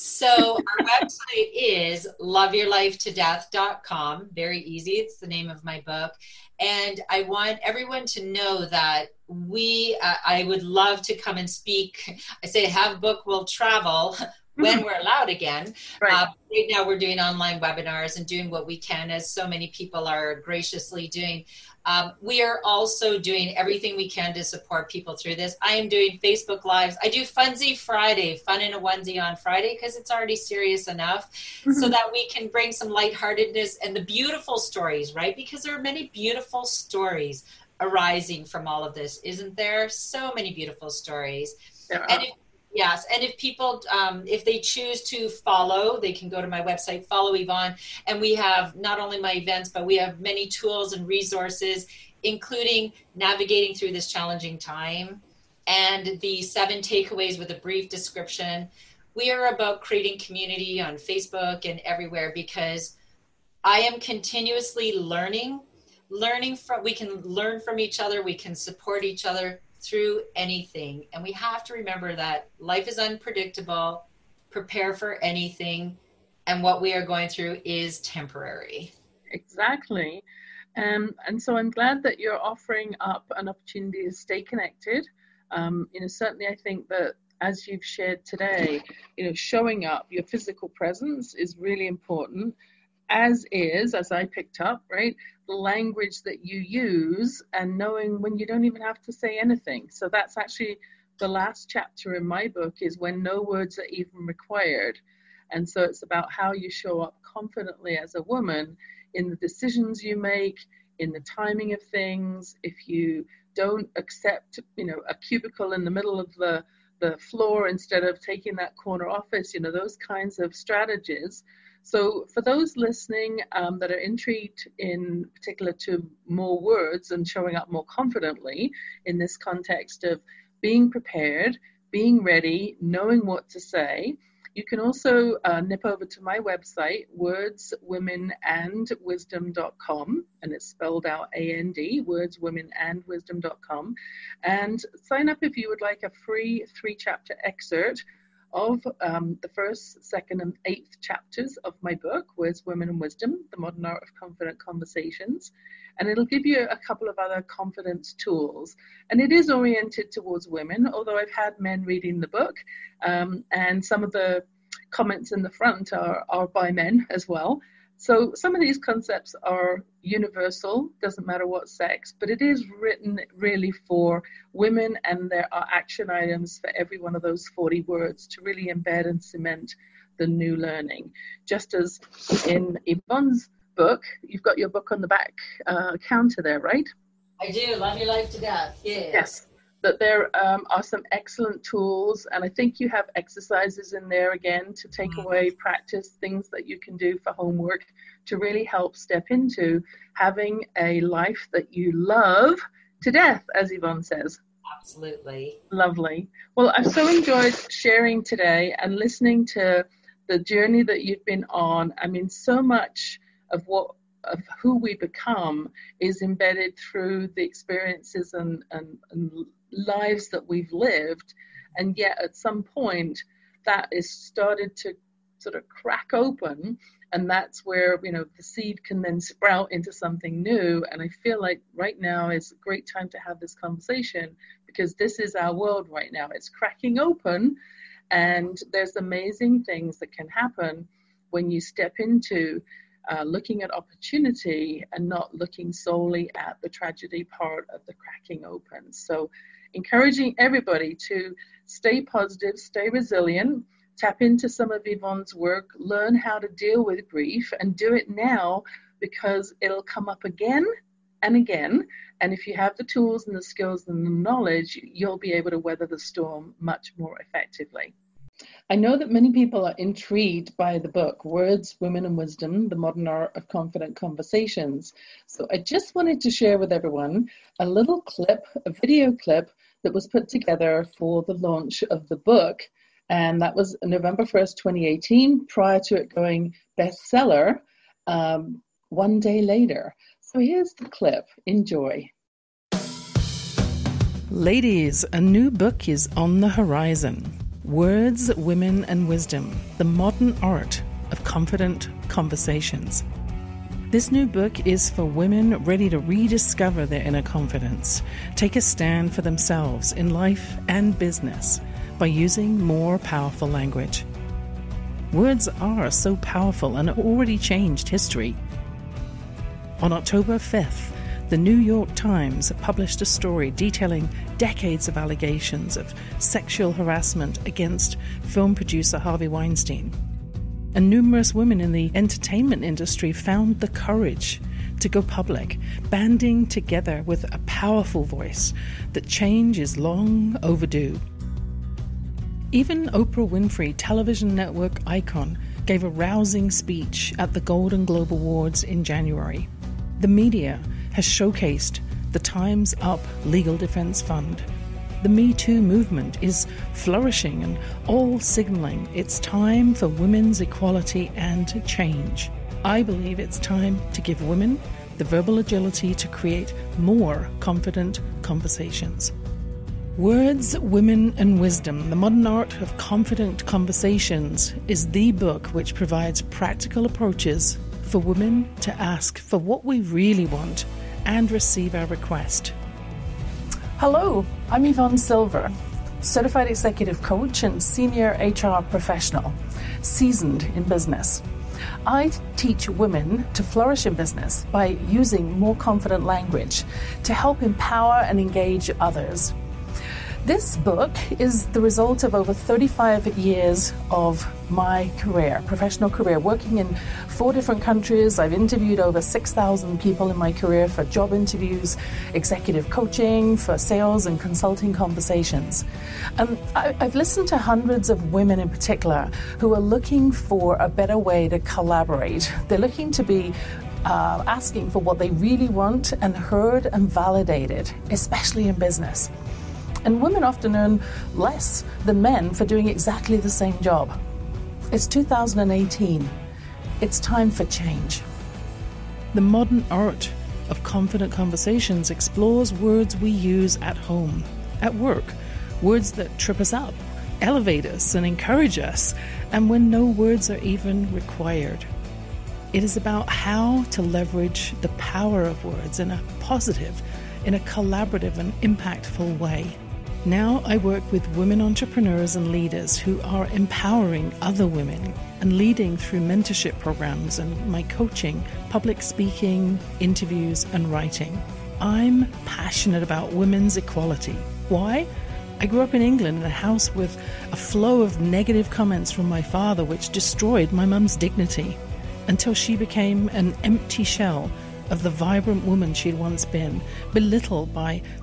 Speaker 2: So our website is love your life to death dot com. Very easy. It's the name of my book. And I want everyone to know that we, uh, I would love to come and speak. I say have book will travel when mm-hmm. we're allowed again. Right. Uh, right now we're doing online webinars and doing what we can, as so many people are graciously doing. Um, we are also doing everything we can to support people through this. I am doing Facebook Lives. I do Funsy Friday, Fun in a Onesie on Friday, because it's already serious enough, mm-hmm. so that we can bring some lightheartedness and the beautiful stories, right? Because there are many beautiful stories arising from all of this, isn't there? So many beautiful stories. There are. And if Yes, and if people, um, if they choose to follow, they can go to my website, follow Yvonne, and we have not only my events, but we have many tools and resources, including navigating through this challenging time, and the seven takeaways with a brief description. We are about creating community on Facebook and everywhere, because I am continuously learning, learning from, we can learn from each other, we can support each other through anything. And we have to remember that life is unpredictable, prepare for anything, and what we are going through is temporary.
Speaker 1: Exactly. Um, and so I'm glad that you're offering up an opportunity to stay connected. Um, you know, certainly I think that as you've shared today, you know, showing up, your physical presence is really important, as is, as I picked up, right, the language that you use, and knowing when you don't even have to say anything. So that's actually the last chapter in my book, is when no words are even required. And so it's about how you show up confidently as a woman in the decisions you make, in the timing of things. If you don't accept, you know, a cubicle in the middle of the, the floor instead of taking that corner office, you know, those kinds of strategies. So for those listening um, that are intrigued in particular to more words and showing up more confidently in this context of being prepared, being ready, knowing what to say, you can also uh, nip over to my website, words women and wisdom dot com, and it's spelled out A N D, words women and wisdom dot com, and sign up if you would like a free three-chapter excerpt of um, the first, second, and eighth chapters of my book, Words, Women, and Wisdom, The Modern Art of Confident Conversations. And it'll give you a couple of other confidence tools. And it is oriented towards women, although I've had men reading the book. Um, and some of the comments in the front are, are by men as well. So some of these concepts are universal, doesn't matter what sex, but it is written really for women, and there are action items for every one of those forty words to really embed and cement the new learning. Just as in Yvonne's book, you've got your book on the back uh, counter there, right?
Speaker 2: I do, Love Your Life to Death, yes.
Speaker 1: Yes. that there um, are some excellent tools, and I think you have exercises in there again to take away, practice, things that you can do for homework to really help step into having a life that you love to death, as Yvonne says.
Speaker 2: Absolutely.
Speaker 1: Lovely. Well, I've so enjoyed sharing today and listening to the journey that you've been on. I mean, so much of what of who we become is embedded through the experiences and, and, and lives that we've lived, and yet at some point that is started to sort of crack open, and that's where, you know, the seed can then sprout into something new. And I feel like right now is a great time to have this conversation, because this is our world right now. It's cracking open, and there's amazing things that can happen when you step into Uh, looking at opportunity and not looking solely at the tragedy part of the cracking open. So encouraging everybody to stay positive, stay resilient, tap into some of Yvonne's work, learn how to deal with grief, and do it now, because it'll come up again and again. And if you have the tools and the skills and the knowledge, you'll be able to weather the storm much more effectively.
Speaker 3: I know that many people are intrigued by the book, Words, Women and Wisdom, The Modern Art of Confident Conversations. So I just wanted to share with everyone a little clip, a video clip that was put together for the launch of the book. And that was November first, twenty eighteen, prior to it going bestseller um, one day later. So here's the clip. Enjoy. Ladies, a new book is on the horizon. Words, Women and Wisdom, The Modern Art of Confident Conversations. This new book is for women ready to rediscover their inner confidence, take a stand for themselves in life and business by using more powerful language. Words are so powerful and have already changed history. On October fifth, the New York Times published a story detailing decades of allegations of sexual harassment against film producer Harvey Weinstein. And numerous women in the entertainment industry found the courage to go public, banding together with a powerful voice that change is long overdue. Even Oprah Winfrey, television network icon, gave a rousing speech at the Golden Globe Awards in January. The media has showcased the Time's Up Legal Defense Fund. The Me Too movement is flourishing and all signaling it's time for women's equality and change. I believe it's time to give women the verbal agility to create more confident conversations. Words, Women and Wisdom, The Modern Art of Confident Conversations is the book which provides practical approaches for women to ask for what we really want and receive our request.
Speaker 4: Hello, I'm Yvonne Silver, certified executive coach and senior H R professional, seasoned in business. I teach women to flourish in business by using more confident language to help empower and engage others. This book is the result of over thirty-five years of my career, professional career, working in four different countries. I've interviewed over six thousand people in my career for job interviews, executive coaching, for sales and consulting conversations. And I, I've listened to hundreds of women in particular who are looking for a better way to collaborate. They're looking to be uh, asking for what they really want and heard and validated, especially in business. And women often earn less than men for doing exactly the same job. It's two thousand eighteen. It's time for change.
Speaker 3: The Modern Art of Confident Conversations explores words we use at home, at work, words that trip us up, elevate us and encourage us, and when no words are even required. It is about how to leverage the power of words in a positive, in a collaborative and impactful way. Now I work with women entrepreneurs and leaders who are empowering other women and leading through mentorship programs and my coaching, public speaking, interviews and writing. I'm passionate about women's equality. Why? I grew up in England in a house with a flow of negative comments from my father which destroyed my mum's dignity until she became an empty shell of the vibrant woman she'd once been, belittled by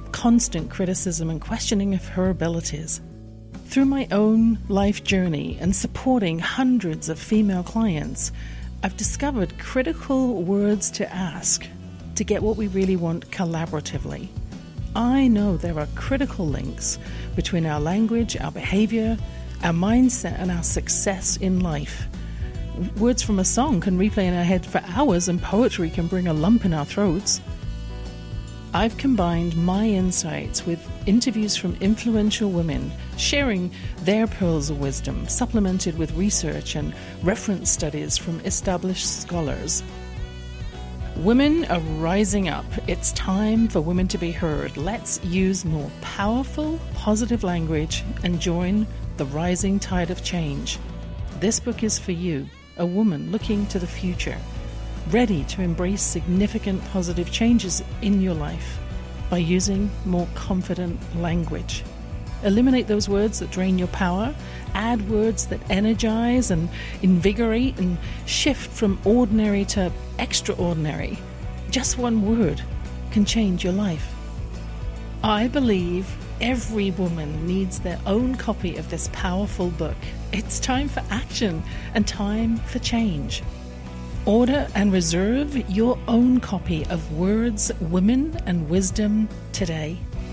Speaker 3: constant criticism and questioning of her abilities. Through my own life journey and supporting hundreds of female clients, I've discovered critical words to ask to get what we really want collaboratively. I know there are critical links between our language, our behavior, our mindset, and our success in life. Words from a song can replay in our head for hours, and poetry can bring a lump in our throats. I've combined my insights with interviews from influential women sharing their pearls of wisdom, supplemented with research and reference studies from established scholars. Women are rising up. It's time for women to be heard. Let's use more powerful, positive language and join the rising tide of change. This book is for you, a woman looking to the future, ready to embrace significant positive changes in your life by using more confident language. Eliminate those words that drain your power, add words that energize and invigorate, and shift from ordinary to extraordinary. Just one word can change your life. I believe every woman needs their own copy of this powerful book. It's time for action and time for change. Order and reserve your own copy of Words, Women and Wisdom today.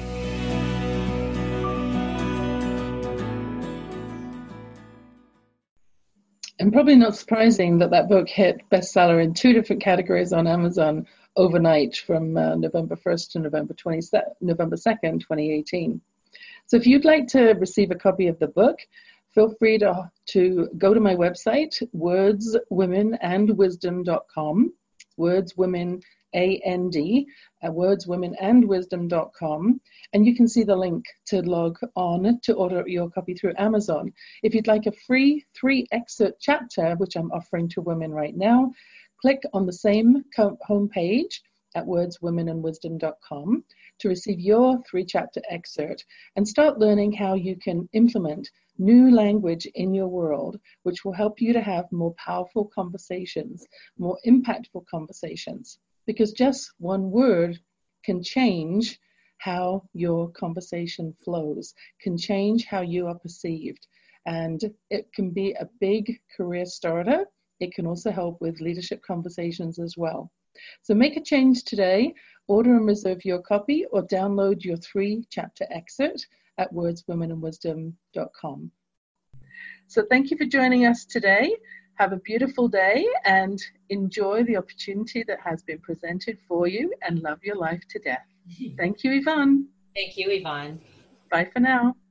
Speaker 1: And probably not surprising that that book hit bestseller in two different categories on Amazon overnight from uh, November first to November twentieth, November second, twenty eighteen. So if you'd like to receive a copy of the book, feel free to, to go to my website, words women and wisdom dot com, Words Women A N D, uh, words women and wisdom dot com, and you can see the link to log on to order your copy through Amazon. If you'd like a free three excerpt chapter, which I'm offering to women right now, click on the same homepage at words women and wisdom dot com to receive your three chapter excerpt and start learning how you can implement new language in your world, which will help you to have more powerful conversations, more impactful conversations, because just one word can change how your conversation flows, can change how you are perceived. And it can be a big career starter. It can also help with leadership conversations as well. So make a change today, order and reserve your copy, or download your three chapter excerpt at words women and wisdom dot com. So thank you for joining us today. Have a beautiful day and enjoy the opportunity that has been presented for you, and love your life to death. Thank you, Yvonne.
Speaker 2: Thank you, Yvonne.
Speaker 1: Bye for now.